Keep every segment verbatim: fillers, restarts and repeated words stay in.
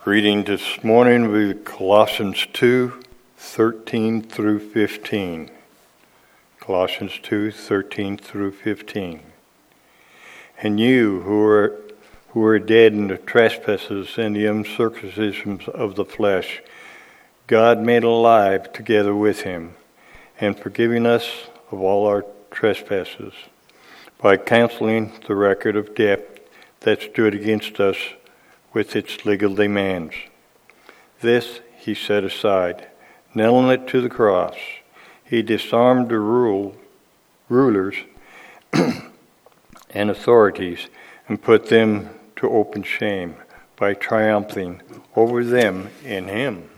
Reading this morning will be Colossians two, thirteen through fifteen. Colossians two, thirteen through fifteen. And you who are who are dead in the trespasses and the uncircumcision of the flesh, God made alive together with him, and forgiving us of all our trespasses, by canceling the record of debt that stood against us with its legal demands. This he set aside, nailing it to the cross. He disarmed the rule, rulers and authorities and put them to open shame by triumphing over them in him.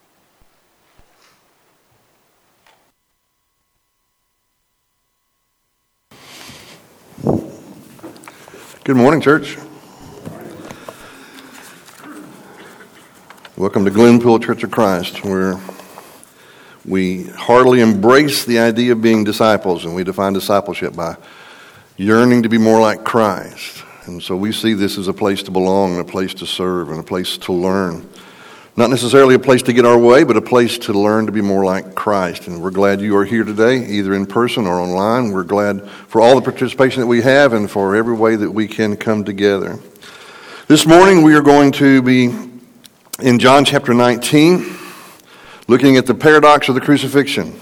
Good morning, church. Welcome to Glenpool Church of Christ, where we heartily embrace the idea of being disciples, and we define discipleship by yearning to be more like Christ. And so we see this as a place to belong, and a place to serve, and a place to learn. Not necessarily a place to get our way, but a place to learn to be more like Christ. And we're glad you are here today, either in person or online. We're glad for all the participation that we have and for every way that we can come together. This morning we are going to be in John chapter nineteen, looking at the paradox of the crucifixion.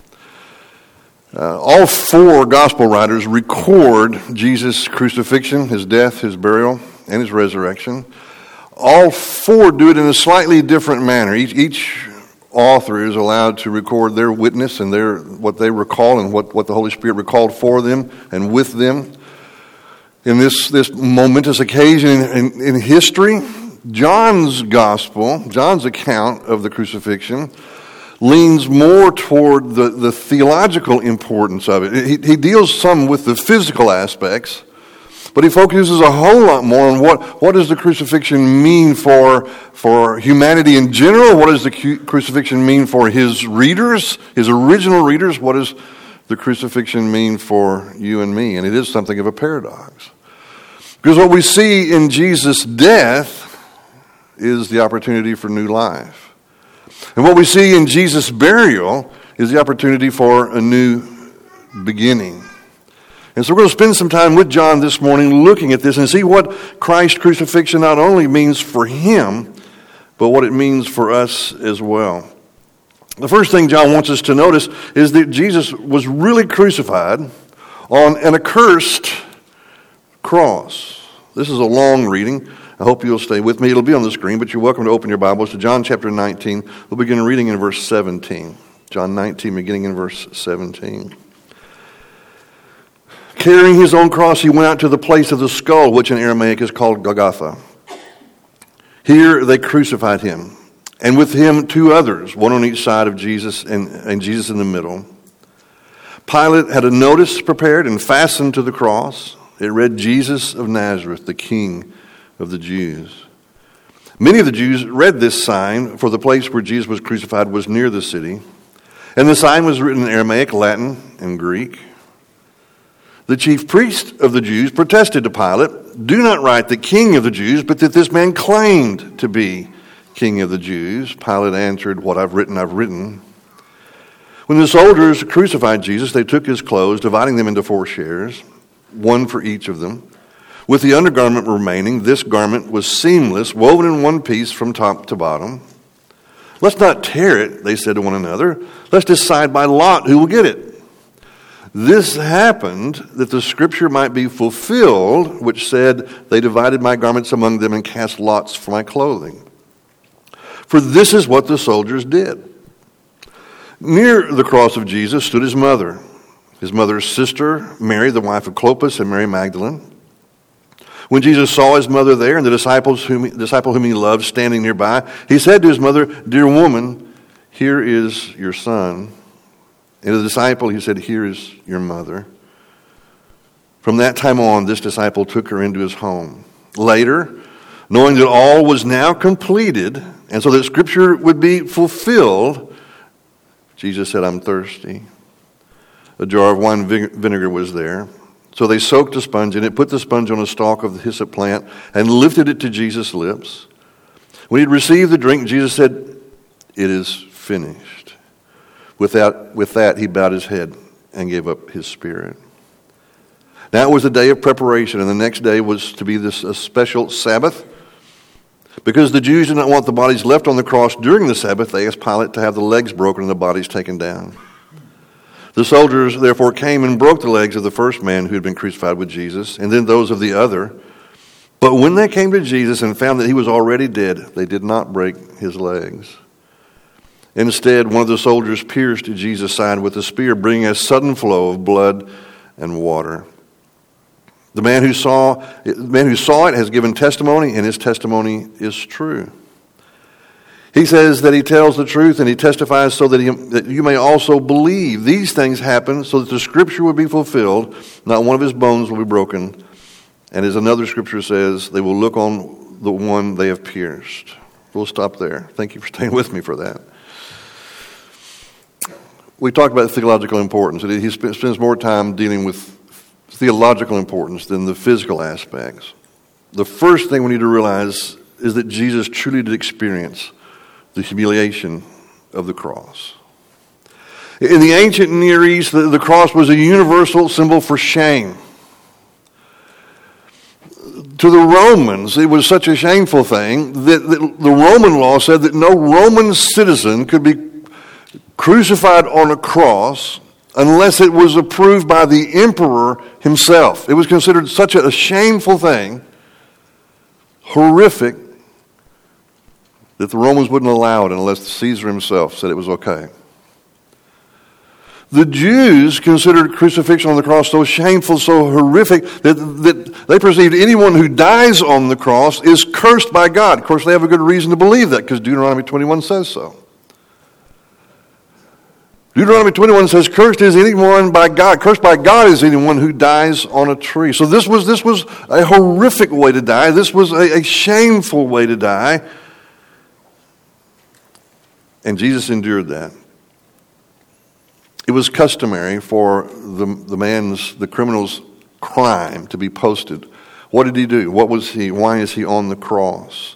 Uh, all four gospel writers record Jesus' crucifixion, his death, his burial, and his resurrection. All four do it in a slightly different manner. Each, each author is allowed to record their witness and their what they recall and what, what the Holy Spirit recalled for them and with them. In this, this momentous occasion in, in history, John's gospel, John's account of the crucifixion, leans more toward the, the theological importance of it. He, he deals some with the physical aspects, but he focuses a whole lot more on what, what does the crucifixion mean for, for humanity in general? What does the cu- crucifixion mean for his readers, his original readers? What does the crucifixion mean for you and me? And it is something of a paradox. Because what we see in Jesus' death is the opportunity for new life. And what we see in Jesus' burial is the opportunity for a new beginning. And so we're going to spend some time with John this morning looking at this and see what Christ's crucifixion not only means for him, but what it means for us as well. The first thing John wants us to notice is that Jesus was really crucified on an accursed cross. This is a long reading. I hope you'll stay with me. It'll be on the screen, but you're welcome to open your Bibles to John chapter nineteen. We'll begin reading in verse seventeen. John nineteen, beginning in verse seventeen. Carrying his own cross, he went out to the place of the skull, which in Aramaic is called Golgotha. Here they crucified him, and with him two others, one on each side of Jesus and, and Jesus in the middle. Pilate had a notice prepared and fastened to the cross. It read, Jesus of Nazareth, the King of the Jews. Many of the Jews read this sign, for the place where Jesus was crucified was near the city. And the sign was written in Aramaic, Latin, and Greek. The chief priest of the Jews protested to Pilate, do not write the King of the Jews, but that this man claimed to be King of the Jews. Pilate answered, what I've written, I've written. When the soldiers crucified Jesus, they took his clothes, dividing them into four shares, one for each of them. With the undergarment remaining, this garment was seamless, woven in one piece from top to bottom. Let's not tear it, they said to one another. Let's decide by lot who will get it. This happened that the scripture might be fulfilled, which said, they divided my garments among them and cast lots for my clothing. For this is what the soldiers did. Near the cross of Jesus stood his mother, his mother's sister, Mary, the wife of Clopas, and Mary Magdalene. When Jesus saw his mother there and the disciples whom, disciple whom he loved standing nearby, he said to his mother, dear woman, here is your son. And to the disciple he said, here is your mother. From that time on, this disciple took her into his home. Later, knowing that all was now completed, and so that scripture would be fulfilled, Jesus said, I'm thirsty. A jar of wine vinegar was there. So they soaked a sponge in it, put the sponge on a stalk of the hyssop plant, and lifted it to Jesus' lips. When he had received the drink, Jesus said, "It is finished." With that, with that, he bowed his head and gave up his spirit. Now it was a day of preparation, and the next day was to be this a special Sabbath. Because the Jews did not want the bodies left on the cross during the Sabbath, they asked Pilate to have the legs broken and the bodies taken down. The soldiers therefore came and broke the legs of the first man who had been crucified with Jesus, and then those of the other. But when they came to Jesus and found that he was already dead, they did not break his legs. Instead, one of the soldiers pierced Jesus' side with a spear, bringing a sudden flow of blood and water. The man who saw, the man who saw it has given testimony, and his testimony is true. He says that he tells the truth, and he testifies so that, he, that you may also believe. These things happen so that the scripture will be fulfilled. Not one of his bones will be broken. And as another scripture says, they will look on the one they have pierced. We'll stop there. Thank you for staying with me for that. We talked about theological importance. He spends more time dealing with theological importance than the physical aspects. The first thing we need to realize is that Jesus truly did experience the humiliation of the cross. In the ancient Near East, the, the cross was a universal symbol for shame. To the Romans, it was such a shameful thing that, that the Roman law said that no Roman citizen could be crucified on a cross unless it was approved by the emperor himself. It was considered such a shameful thing, horrific, that the Romans wouldn't allow it unless Caesar himself said it was okay. The Jews considered crucifixion on the cross so shameful, so horrific, that, that they perceived anyone who dies on the cross is cursed by God. Of course, they have a good reason to believe that, because Deuteronomy twenty-one says so. Deuteronomy twenty-one says, "Cursed is anyone by God. Cursed by God is anyone who dies on a tree." So this was this was a horrific way to die. This was a, a shameful way to die. And Jesus endured that. It was customary for the, the man's, the criminal's crime to be posted. What did he do? What was he? Why is he on the cross?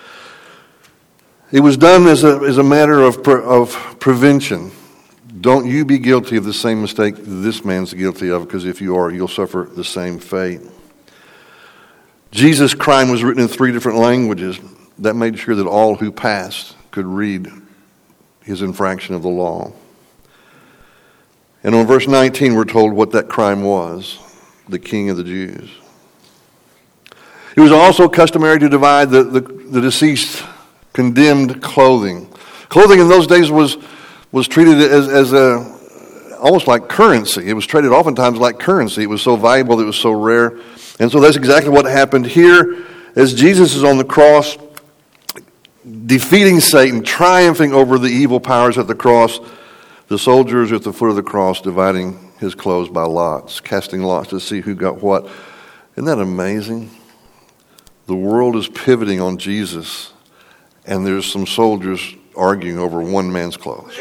It was done as a, as a matter of, pre, of prevention. Don't you be guilty of the same mistake this man's guilty of, because if you are, you'll suffer the same fate. Jesus' crime was written in three different languages. That made sure that all who passed could read his infraction of the law. And on verse nineteen, we're told what that crime was: the King of the Jews. It was also customary to divide the, the, the deceased condemned clothing. Clothing in those days was was treated as, as a, almost like currency. It was traded oftentimes like currency. It was so valuable, it was so rare. And so that's exactly what happened here as Jesus is on the cross, defeating Satan, triumphing over the evil powers at the cross. The soldiers at the foot of the cross dividing his clothes by lots, casting lots to see who got what. Isn't that amazing? The world is pivoting on Jesus, and there's some soldiers arguing over one man's clothes.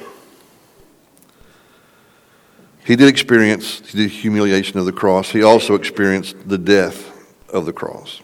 He did experience the humiliation of the cross. He also experienced the death of the cross.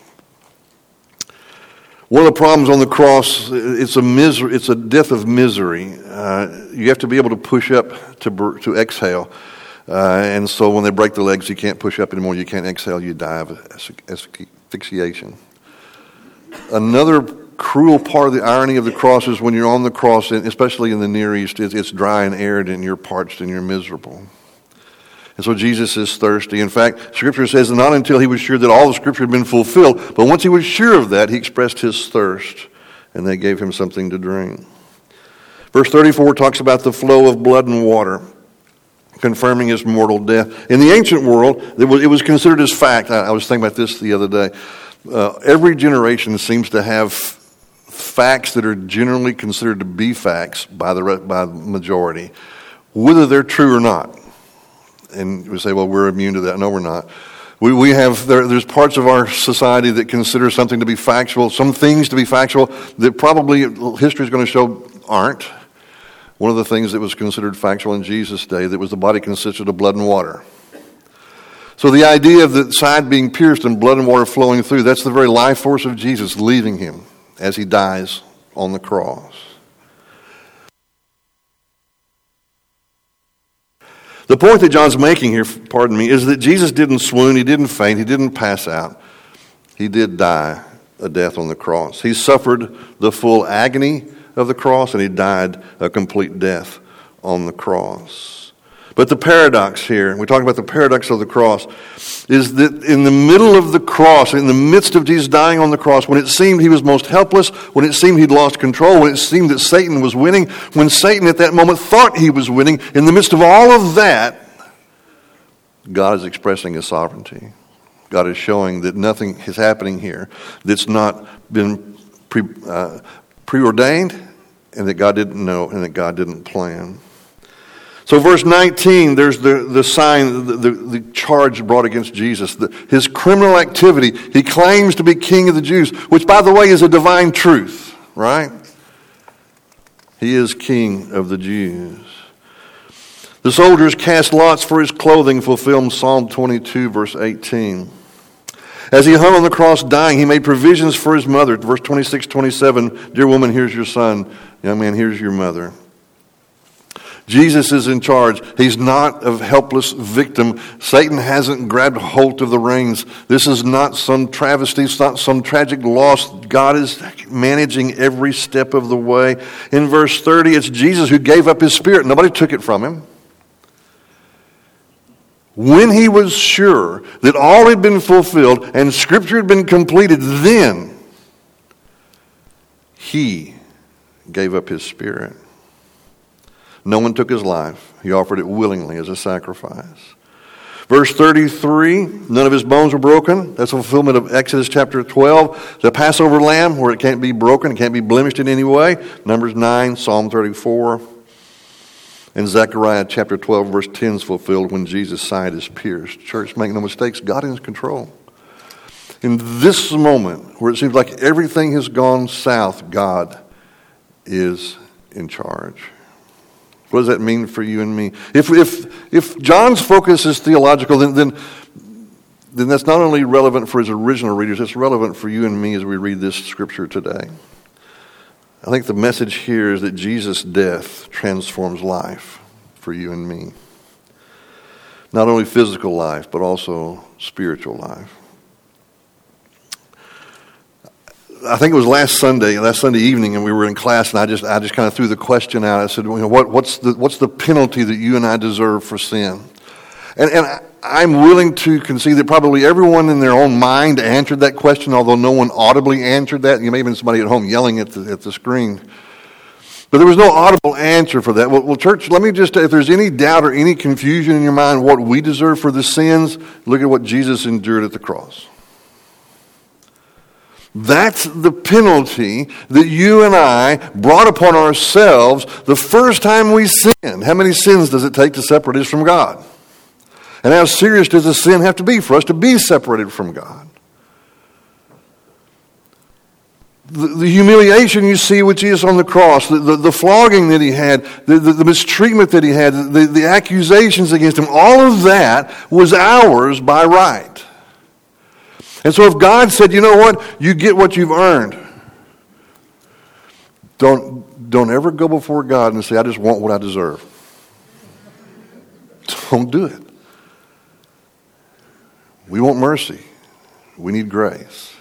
One of the problems on the cross, it's a misery, it's a death of misery. Uh, you have to be able to push up to to exhale. Uh, and so when they break the legs, you can't push up anymore. You can't exhale. You die of asphyxiation. Another cruel part of the irony of the cross is when you're on the cross, especially in the Near East, it's, it's dry and arid and you're parched and you're miserable. And so Jesus is thirsty. In fact, Scripture says that not until he was sure that all the Scripture had been fulfilled, but once he was sure of that, he expressed his thirst, and they gave him something to drink. Verse thirty-four talks about the flow of blood and water, confirming his mortal death. In the ancient world, it was, it was considered as fact. I, I was thinking about this the other day. Uh, every generation seems to have facts that are generally considered to be facts by the by the majority, whether they're true or not. And we say, well, we're immune to that. No, we're not. We we have there, there's parts of our society that consider something to be factual, some things to be factual that probably history is going to show aren't. One of the things that was considered factual in Jesus' day, that was the body consisted of blood and water. So the idea of the side being pierced and blood and water flowing through, that's the very life force of Jesus leaving him. as he dies on the cross. The point that John's making here, pardon me, is that Jesus didn't swoon, he didn't faint, he didn't pass out. He did die a death on the cross. He suffered the full agony of the cross, and he died a complete death on the cross. But the paradox here, we talk about the paradox of the cross, is that in the middle of the cross, in the midst of Jesus dying on the cross, when it seemed he was most helpless, when it seemed he'd lost control, when it seemed that Satan was winning, when Satan at that moment thought he was winning, in the midst of all of that, God is expressing his sovereignty. God is showing that nothing is happening here that's not been pre, uh, preordained, and that God didn't know, and that God didn't plan. So verse nineteen, there's the, the sign, the, the, the charge brought against Jesus. The, his criminal activity, he claims to be king of the Jews, which, by the way, is a divine truth, right? He is king of the Jews. The soldiers cast lots for his clothing, fulfilling Psalm twenty-two, verse eighteen. As he hung on the cross dying, he made provisions for his mother. Verse twenty-six, twenty-seven, dear woman, here's your son. Young man, here's your mother. Jesus is in charge. He's not a helpless victim. Satan hasn't grabbed hold of the reins. This is not some travesty. It's not some tragic loss. God is managing every step of the way. In verse thirty, it's Jesus who gave up his spirit. Nobody took it from him. When he was sure that all had been fulfilled and Scripture had been completed, then he gave up his spirit. No one took his life. He offered it willingly as a sacrifice. Verse thirty-three, none of his bones were broken. That's a fulfillment of Exodus chapter twelve. The Passover lamb, where it can't be broken, it can't be blemished in any way. Numbers nine, Psalm thirty-four. And Zechariah chapter twelve, verse ten is fulfilled when Jesus' side is pierced. Church, make no mistakes, God is in control. In this moment, where it seems like everything has gone south, God is in charge. What does that mean for you and me? If if if John's focus is theological, then then, then that's not only relevant for his original readers, it's relevant for you and me as we read this scripture today. I think the message here is that Jesus' death transforms life for you and me. Not only physical life, but also spiritual life. I think it was last Sunday, last Sunday evening, and we were in class, and I just, I just kind of threw the question out. I said, you know, what, what's the, what's the penalty that you and I deserve for sin? And, and I'm willing to concede that probably everyone in their own mind answered that question, although no one audibly answered that. You may have been somebody at home yelling at the, at the screen. But there was no audible answer for that. Well, well, church, let me just, if there's any doubt or any confusion in your mind what we deserve for the sins, look at what Jesus endured at the cross. That's the penalty that you and I brought upon ourselves the first time we sinned. How many sins does it take to separate us from God? And how serious does the sin have to be for us to be separated from God? The, the humiliation you see with Jesus on the cross, the, the, the flogging that he had, the, the, the mistreatment that he had, the, the accusations against him, all of that was ours by right. And so if God said, you know what, you get what you've earned, don't, don't ever go before God and say, I just want what I deserve. Don't do it. We want mercy. We need grace.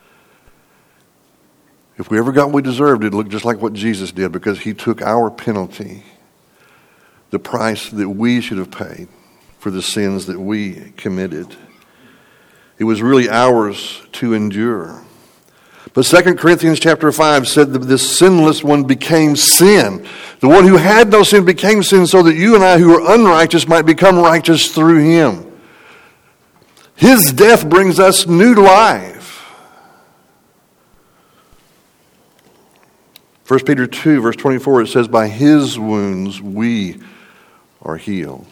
If we ever got what we deserved, it'd look just like what Jesus did, because he took our penalty, the price that we should have paid for the sins that we committed. It was really ours to endure. But Second Corinthians chapter five said that this sinless one became sin. The one who had no sin became sin so that you and I who are unrighteous might become righteous through him. His death brings us new life. First Peter two, verse twenty-four, it says, by his wounds we are healed.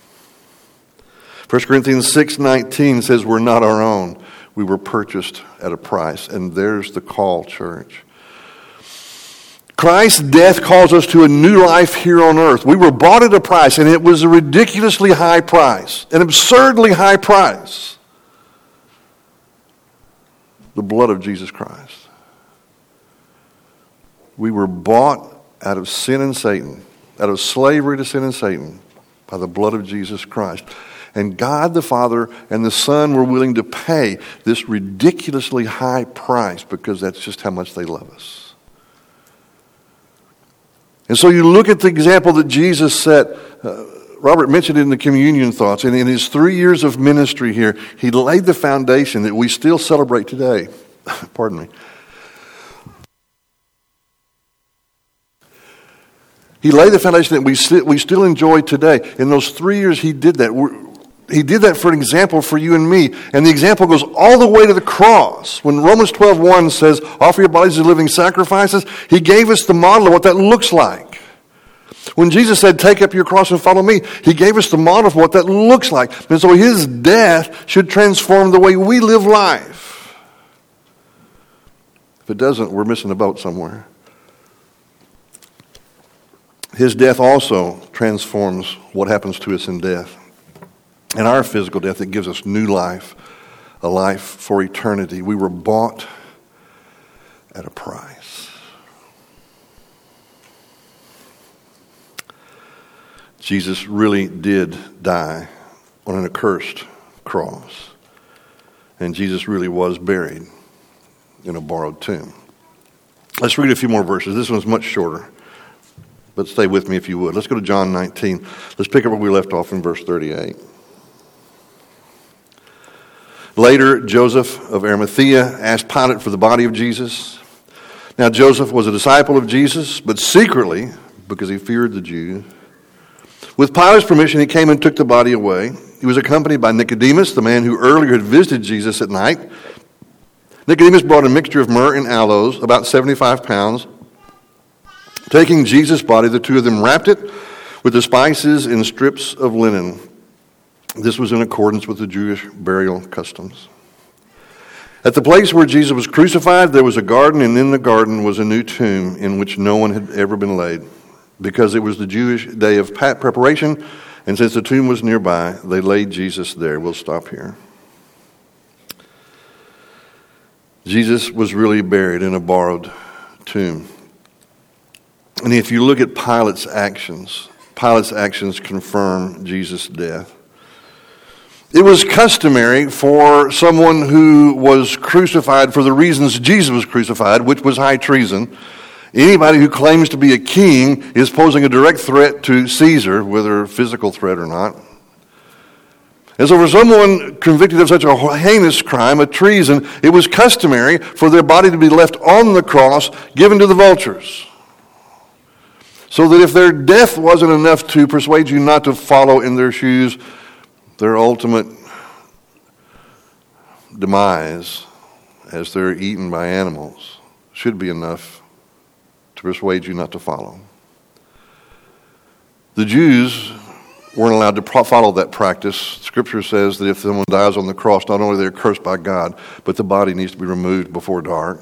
First Corinthians six nineteen says we're not our own. We were purchased at a price. And there's the call, church. Christ's death calls us to a new life here on earth. We were bought at a price, and it was a ridiculously high price, an absurdly high price. The blood of Jesus Christ. We were bought out of sin and Satan, out of slavery to sin and Satan, by the blood of Jesus Christ. And God the Father and the Son were willing to pay this ridiculously high price because that's just how much they love us. And so you look at the example that Jesus set. Uh, Robert mentioned it in the communion thoughts. And in his three years of ministry here, he laid the foundation that we still celebrate today. Pardon me. He laid the foundation that we st- we still enjoy today. In those three years, he did that. We're, he did that for an example for you and me. And the example goes all the way to the cross. When Romans twelve one says, offer your bodies as living sacrifices, he gave us the model of what that looks like. When Jesus said, take up your cross and follow me, he gave us the model of what that looks like. And so his death should transform the way we live life. If it doesn't, we're missing a boat somewhere. His death also transforms what happens to us in death. In our physical death, it gives us new life, a life for eternity. We were bought at a price. Jesus really did die on an accursed cross. And Jesus really was buried in a borrowed tomb. Let's read a few more verses. This one's much shorter. But stay with me if you would. Let's go to John nineteen. Let's pick up where we left off in verse thirty-eight. Later, Joseph of Arimathea asked Pilate for the body of Jesus. Now, Joseph was a disciple of Jesus, but secretly, because he feared the Jews. With Pilate's permission, he came and took the body away. He was accompanied by Nicodemus, the man who earlier had visited Jesus at night. Nicodemus brought a mixture of myrrh and aloes, about seventy-five pounds. Taking Jesus' body, the two of them wrapped it with the spices in strips of linen. This was in accordance with the Jewish burial customs. At the place where Jesus was crucified, there was a garden, and in the garden was a new tomb in which no one had ever been laid. Because it was the Jewish day of preparation, and since the tomb was nearby, they laid Jesus there. We'll stop here. Jesus was really buried in a borrowed tomb. And if you look at Pilate's actions, Pilate's actions confirm Jesus' death. It was customary for someone who was crucified for the reasons Jesus was crucified, which was high treason. Anybody who claims to be a king is posing a direct threat to Caesar, whether a physical threat or not. And so for someone convicted of such a heinous crime, a treason, it was customary for their body to be left on the cross, given to the vultures. So that if their death wasn't enough to persuade you not to follow in their shoes, their ultimate demise as they're eaten by animals should be enough to persuade you not to follow. The Jews weren't allowed to follow that practice. Scripture says that if someone dies on the cross, not only they're cursed by God, but the body needs to be removed before dark.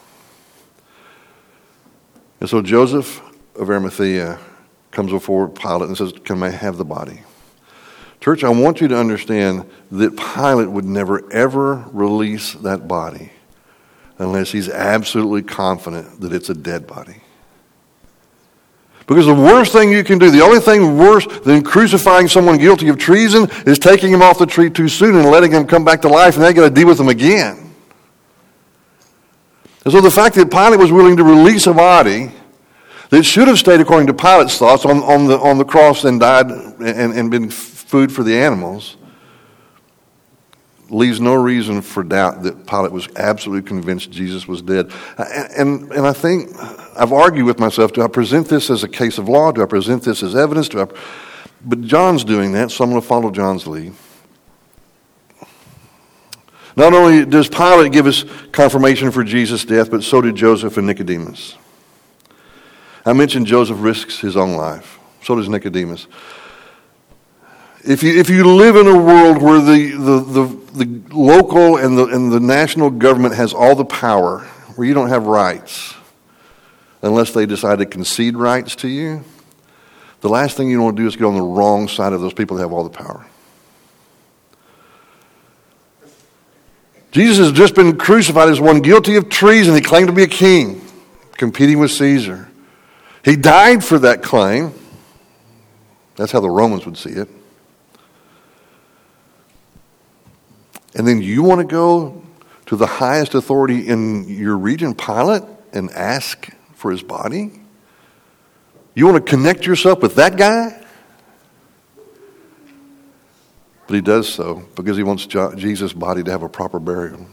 And so Joseph of Arimathea comes before Pilate and says, can I have the body? Church, I want you to understand that Pilate would never ever release that body unless he's absolutely confident that it's a dead body. Because the worst thing you can do, the only thing worse than crucifying someone guilty of treason is taking him off the tree too soon and letting him come back to life, and then you got to deal with him again. And so the fact that Pilate was willing to release a body that should have stayed, according to Pilate's thoughts, on, on the on the cross and died and, and been food for the animals, leaves no reason for doubt that Pilate was absolutely convinced Jesus was dead. And, and, and I think, I've argued with myself, do I present this as a case of law? Do I present this as evidence? Do I, but John's doing that, so I'm going to follow John's lead. Not only does Pilate give us confirmation for Jesus' death, but so did Joseph and Nicodemus. I mentioned Joseph risks his own life. So does Nicodemus. If you if you live in a world where the, the, the, the local and the and the national government has all the power, where you don't have rights, unless they decide to concede rights to you, the last thing you want to do is get on the wrong side of those people that have all the power. Jesus has just been crucified as one guilty of treason. He claimed to be a king. competing with Caesar. He died for that claim. That's how the Romans would see it. And then you want to go to the highest authority in your region, Pilate, and ask for his body? You want to connect yourself with that guy? But he does so because he wants Jesus' body to have a proper burial.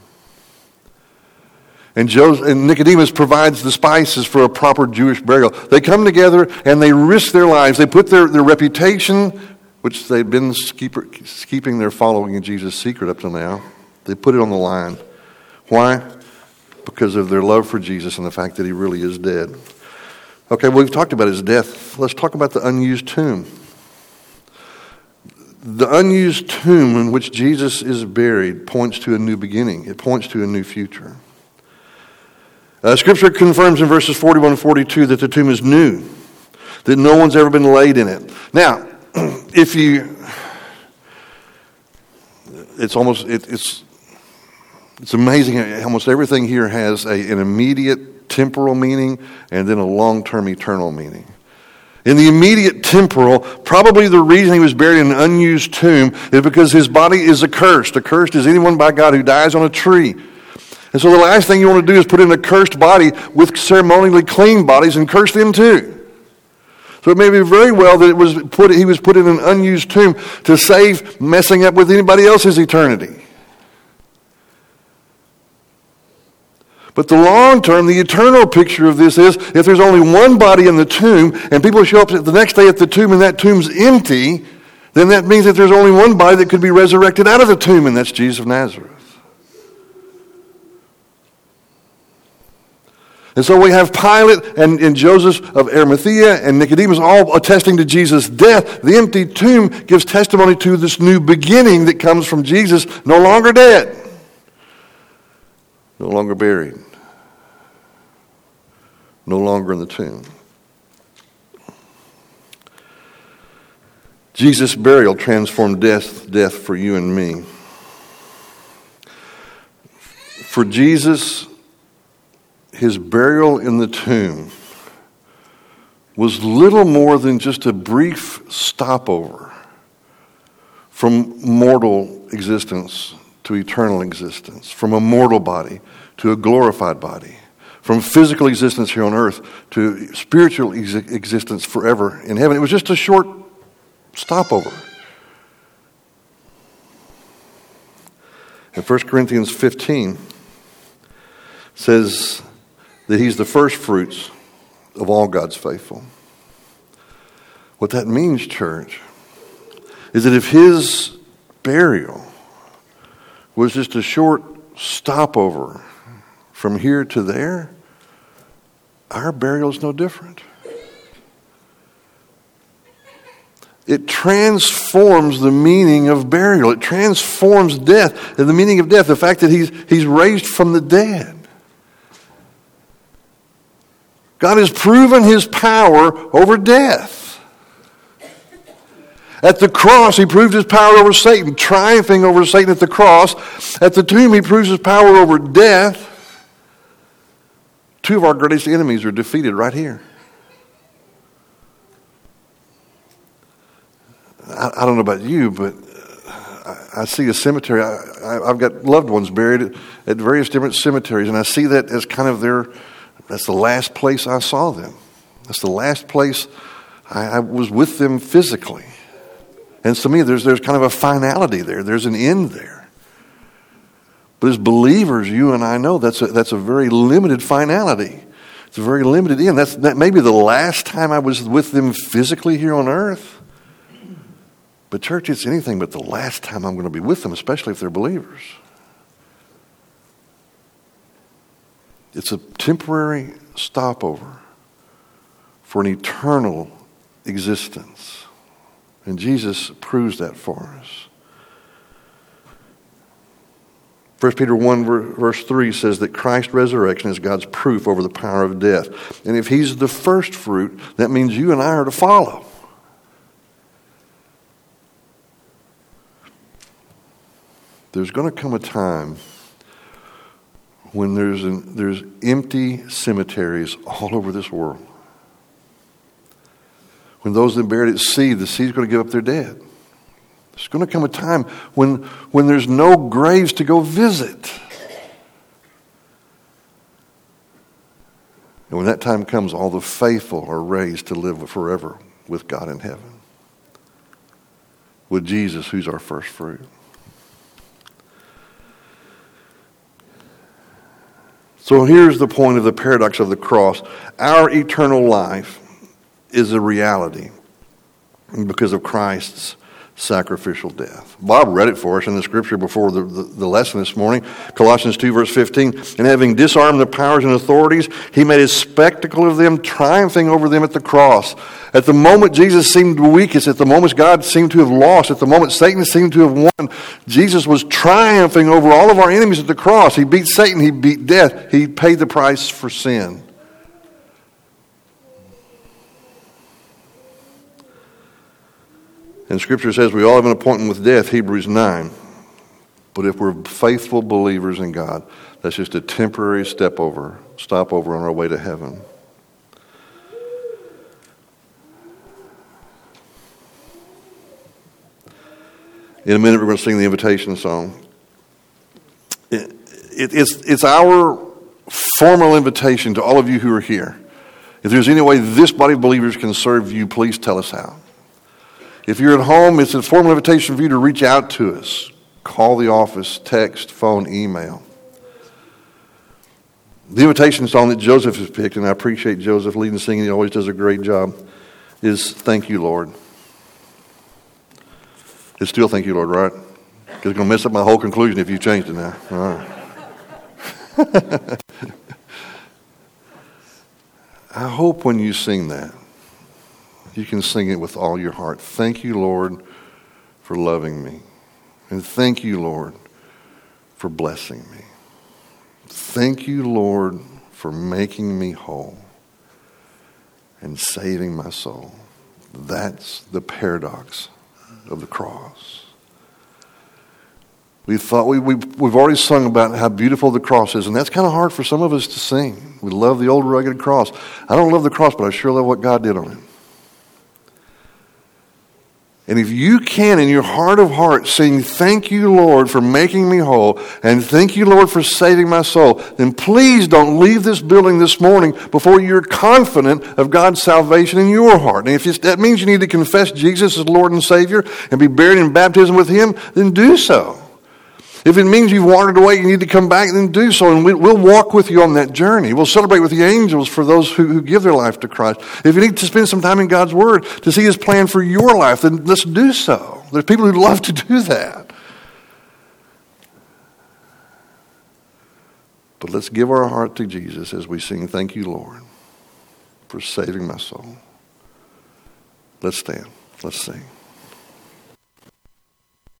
And, Joseph, and Nicodemus provides the spices for a proper Jewish burial. They come together and they risk their lives. They put their, their reputation, which they've been keeper, keeping their following of Jesus secret up till now, they put it on the line. Why? Because of their love for Jesus and the fact that he really is dead. Okay, well, we've talked about his death. Let's talk about the unused tomb. The unused tomb in which Jesus is buried points to a new beginning. It points to a new future. Uh, scripture confirms in verses forty-one and forty-two that the tomb is new, that no one's ever been laid in it. Now, if you, it's almost, it, it's it's amazing how almost everything here has a, an immediate temporal meaning and then a long-term eternal meaning. In the immediate temporal, probably the reason he was buried in an unused tomb is because his body is accursed. Accursed is anyone by God who dies on a tree. And so the last thing you want to do is put in a cursed body with ceremonially clean bodies and curse them too. So it may be very well that it was put, he was put in an unused tomb to save messing up with anybody else's eternity. But the long term, the eternal picture of this is, if there's only one body in the tomb, and people show up the next day at the tomb and that tomb's empty, then that means that there's only one body that could be resurrected out of the tomb, and that's Jesus of Nazareth. And so we have Pilate and, and Joseph of Arimathea and Nicodemus all attesting to Jesus' death. The empty tomb gives testimony to this new beginning that comes from Jesus, no longer dead, no longer buried, no longer in the tomb. Jesus' burial transformed death, death for you and me. For Jesus, his burial in the tomb was little more than just a brief stopover from mortal existence to eternal existence, from a mortal body to a glorified body, from physical existence here on earth to spiritual ex- existence forever in heaven. It was just a short stopover. In First Corinthians fifteen says that he's the first fruits of all God's faithful. What that means, church, is that if his burial was just a short stopover from here to there, our burial is no different. It transforms the meaning of burial. It transforms death and the meaning of death. The fact that he's, he's raised from the dead. God has proven his power over death. At the cross, he proved his power over Satan, triumphing over Satan at the cross. At the tomb, he proves his power over death. Two of our greatest enemies are defeated right here. I, I don't know about you, but I, I see a cemetery. I, I, I've got loved ones buried at, at various different cemeteries, and I see that as kind of their... That's the last place I saw them. That's the last place I, I was with them physically. And to me, there's there's kind of a finality there. There's an end there. But as believers, you and I know that's a, that's a very limited finality. It's a very limited end. That's that may be the last time I was with them physically here on earth. But church, it's anything but the last time I'm going to be with them, especially if they're believers. It's a temporary stopover for an eternal existence. And Jesus proves that for us. First Peter one verse three says that Christ's resurrection is God's proof over the power of death. And if he's the first fruit, that means you and I are to follow. There's going to come a time when there's an, there's empty cemeteries all over this world. When those that buried at sea, the sea's going to give up their dead. There's going to come a time when, when there's no graves to go visit. And when that time comes, all the faithful are raised to live forever with God in heaven. With Jesus, who's our first fruit. So here's the point of the paradox of the cross. Our eternal life is a reality because of Christ's sacrificial death. Bob read it for us in the scripture before the, the, the lesson this morning. Colossians two verse fifteen. And having disarmed the powers and authorities, he made a spectacle of them, triumphing over them at the cross. At the moment Jesus seemed weakest, at the moment God seemed to have lost, at the moment Satan seemed to have won, Jesus was triumphing over all of our enemies at the cross. He beat Satan, he beat death, he paid the price for sin. And Scripture says we all have an appointment with death, Hebrews nine. But if we're faithful believers in God, that's just a temporary step over, stop over on our way to heaven. In a minute, we're going to sing the invitation song. It, it, it's, it's our formal invitation to all of you who are here. If there's any way this body of believers can serve you, please tell us how. If you're at home, it's a formal invitation for you to reach out to us. Call the office, text, phone, email. The invitation song that Joseph has picked, and I appreciate Joseph leading singing, he always does a great job, is Thank You, Lord. It's still Thank You, Lord, right? Because it's going to mess up my whole conclusion if you changed it now. All right. I hope when you sing that, you can sing it with all your heart. Thank you, Lord, for loving me. And thank you, Lord, for blessing me. Thank you, Lord, for making me whole and saving my soul. That's the paradox of the cross. We thought we, we, we've already sung about how beautiful the cross is, and that's kind of hard for some of us to sing. We love the old rugged cross. I don't love the cross, but I sure love what God did on it. And if you can, in your heart of hearts, sing, thank you, Lord, for making me whole, and thank you, Lord, for saving my soul, then please don't leave this building this morning before you're confident of God's salvation in your heart. And if that means you need to confess Jesus as Lord and Savior and be buried in baptism with Him, then do so. If it means you've wandered away, you need to come back, then do so. And we'll walk with you on that journey. We'll celebrate with the angels for those who, who give their life to Christ. If you need to spend some time in God's Word to see His plan for your life, then let's do so. There's people who love to do that. But let's give our heart to Jesus as we sing, thank you, Lord, for saving my soul. Let's stand. Let's sing.